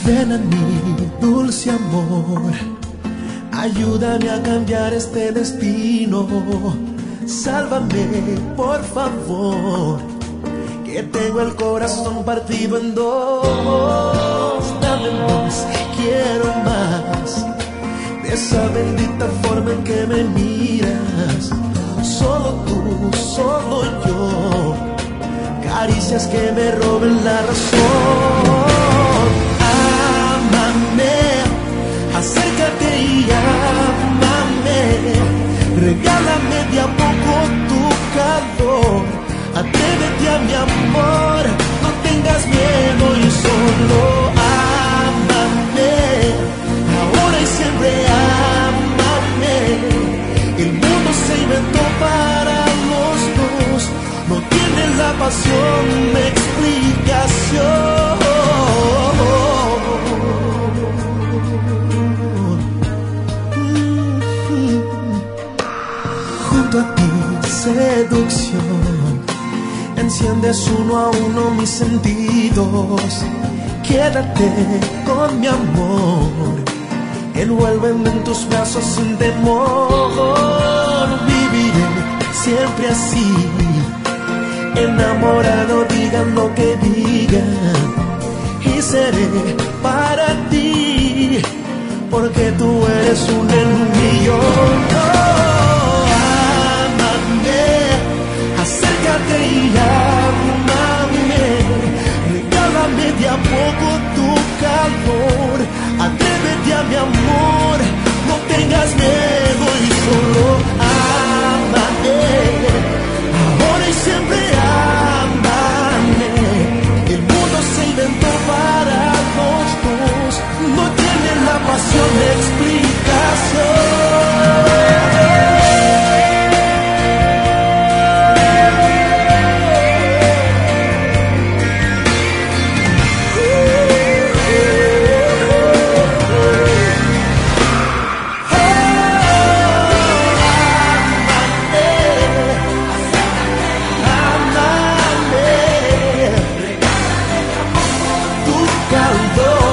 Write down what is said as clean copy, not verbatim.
Ven a mí, dulce amor, ayúdame a cambiar este destino. Sálvame, por favor, que tengo el corazón partido en dos. Dame más, quiero más, de esa bendita forma en que me miras. Solo tú, solo yo, caricias que me roben la razón. Ámame, acércate y ámame, regálame de a poco tu calor. Atrévete a mi amor, no tengas miedo y solo ámame, ahora y siempre ámame. El mundo se inventó para los dos, no tiene la pasión de explicación. Junto a ti, seducción, enciendes uno a uno mis sentidos. Quédate con mi amor, envuélveme en tus brazos sin temor. Viviré siempre así, enamorado, digan lo que digan, y seré para ti, porque tú eres un en un millón. Ámame, acércate y ámame, regálame de a poco tu calor. Atrévete a mi amor, no tengas miedo y solo ámame, ahora y siempre ámame. El mundo se inventó para los dos, no tiene la pasión de explicación. Caldo.